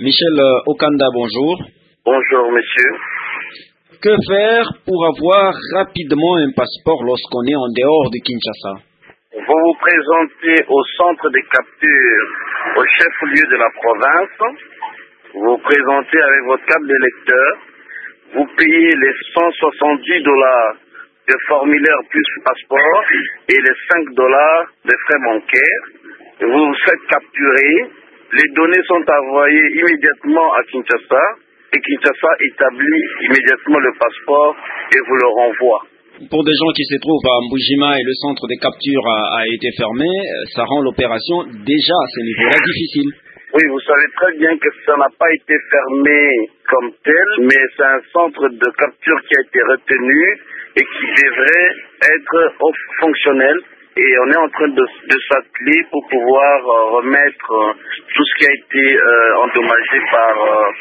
Michel Okanda, bonjour. Bonjour, monsieur. Que faire pour avoir rapidement un passeport lorsqu'on est en dehors de Kinshasa? Vous vous présentez au centre de capture, au chef-lieu de la province. Vous vous présentez avec votre carte d'électeur. Vous payez les $170 de formulaire plus passeport et les $5 de frais bancaires. Vous vous faites capturer. Les données sont envoyées immédiatement à Kinshasa et Kinshasa établit immédiatement le passeport et vous le renvoie. Pour des gens qui se trouvent à Mbujima et le centre de capture a été fermé, ça rend l'opération déjà à ce niveau-là difficile. Oui, vous savez très bien que ça n'a pas été fermé comme tel, mais c'est un centre de capture qui a été retenu et qui devrait être fonctionnel. Et on est en train de s'atteler pour pouvoir remettre tout ce qui a été endommagé par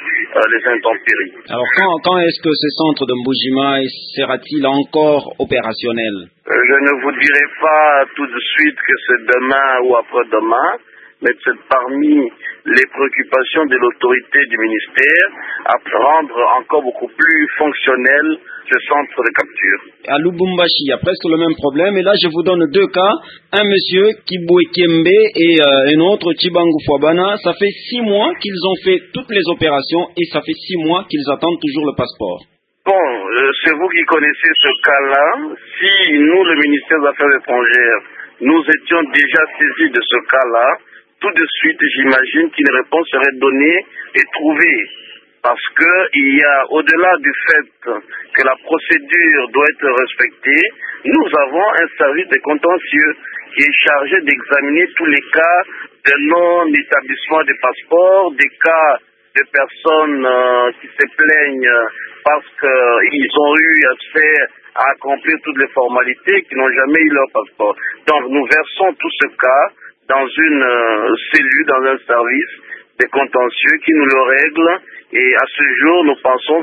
les intempéries. Alors quand est-ce que ce centre de Mbujima sera-t-il encore opérationnel? Je ne vous dirai pas tout de suite que c'est demain ou après-demain, mais c'est parmi les préoccupations de l'autorité du ministère à rendre encore beaucoup plus fonctionnel ce centre de capture. À Lubumbashi, il y a presque le même problème. Et là, je vous donne deux cas. Un monsieur, Kibwe Kembe, et un autre, Chibangu Fwabana. Ça fait 6 mois qu'ils ont fait toutes les opérations et ça fait 6 mois qu'ils attendent toujours le passeport. Bon, c'est vous qui connaissez ce cas-là. Si nous, le ministère des Affaires étrangères, nous étions déjà saisis de ce cas-là, tout de suite, j'imagine qu'une réponse serait donnée et trouvée. Parce que il y a, au-delà du fait que la procédure doit être respectée, nous avons un service de contentieux qui est chargé d'examiner tous les cas de non-établissement des passeports, des cas de personnes qui se plaignent parce qu'ils ont eu accès à accomplir toutes les formalités, qui n'ont jamais eu leur passeport. Donc nous versons tout ce cas dans une cellule, dans un service de contentieux qui nous le règle. Et à ce jour, nous pensons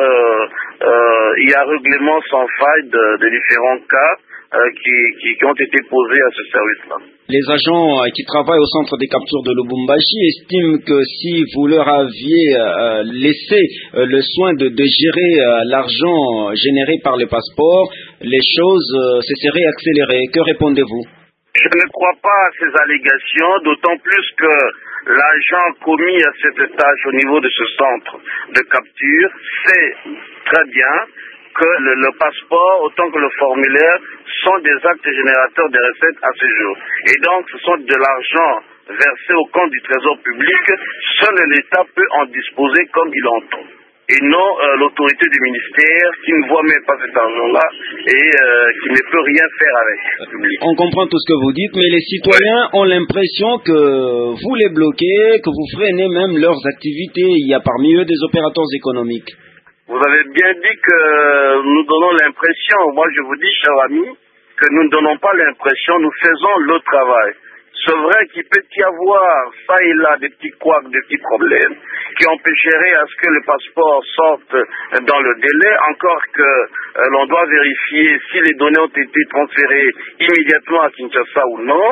qu'il y a règlement sans faille de différents cas qui ont été posés à ce service-là. Les agents qui travaillent au centre de capture de Lubumbashi estiment que si vous leur aviez laissé le soin de gérer l'argent généré par les passeports, les choses se seraient accélérées. Que répondez-vous? Je ne crois pas à ces allégations, d'autant plus que l'agent commis à cet étage au niveau de ce centre de capture sait très bien que le passeport, autant que le formulaire, sont des actes générateurs de recettes à ce jour. Et donc, ce sont de l'argent versé au compte du trésor public. Seul l'État peut en disposer comme il entend. Et non l'autorité du ministère qui ne voit même pas cet argent-là et qui ne peut rien faire avec. On comprend tout ce que vous dites, mais les citoyens ont l'impression que vous les bloquez, que vous freinez même leurs activités. Il y a parmi eux des opérateurs économiques. Vous avez bien dit que nous donnons l'impression, moi je vous dis, cher ami, que nous ne donnons pas l'impression, nous faisons le travail. C'est vrai qu'il peut y avoir, ça et là, des petits couacs, des petits problèmes qui empêcheraient à ce que le passeport sorte dans le délai, encore que l'on doit vérifier si les données ont été transférées immédiatement à Kinshasa ou non,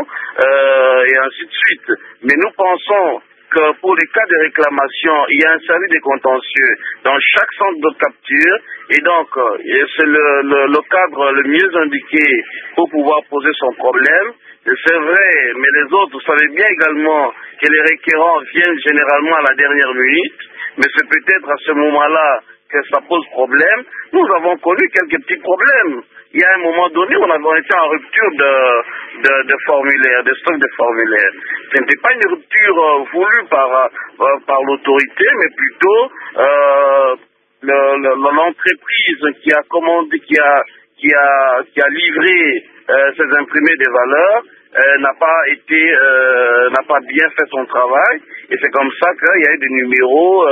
et ainsi de suite. Mais nous pensons que pour les cas de réclamation, il y a un service de contentieux dans chaque centre de capture, et donc c'est le cadre le mieux indiqué pour pouvoir poser son problème. C'est vrai, mais les autres, vous savez bien également que les requérants viennent généralement à la dernière minute, mais c'est peut-être à ce moment-là que ça pose problème. Nous avons connu quelques petits problèmes. Il y a un moment donné, on avait été en rupture de formulaires, de stock de formulaires. Ce n'était pas une rupture voulue par l'autorité, mais plutôt l'entreprise qui a commandé, qui a livré ces imprimés de valeurs n'a pas bien fait son travail, et c'est comme ça qu'il y a eu des numéros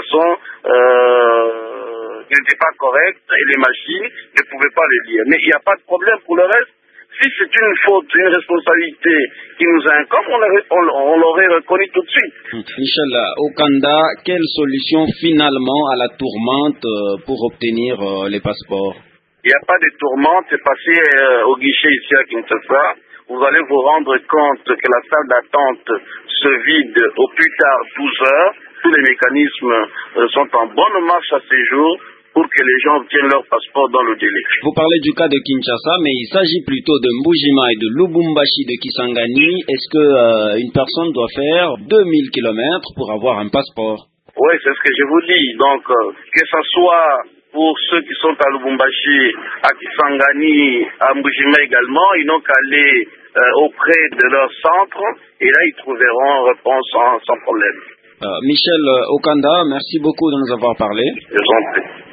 qui n'étaient pas corrects et les machines ne pouvaient pas les lire. Mais il n'y a pas de problème pour le reste. Si c'est une faute, une responsabilité qui nous incombe, on l'aurait reconnu tout de suite. Michel Okanda, quelle solution finalement à la tourmente pour obtenir les passeports? Il n'y a pas de tourmente, c'est passé au guichet ici à Kinshasa. Vous allez vous rendre compte que la salle d'attente se vide au plus tard 12 heures. tous les mécanismes sont en bonne marche à ces jours pour que les gens obtiennent leur passeport dans le délai. Vous parlez du cas de Kinshasa, mais il s'agit plutôt de Mbujima et de Lubumbashi de Kisangani. Est-ce que une personne doit faire 2000 km pour avoir un passeport? Oui, c'est ce que je vous dis. Donc, que ce soit pour ceux qui sont à Lubumbashi, à Kisangani, à Mbujima également, ils n'ont qu'à aller auprès de leur centre et là, ils trouveront réponse sans problème. Michel Okanda, merci beaucoup de nous avoir parlé. Je vous en prie.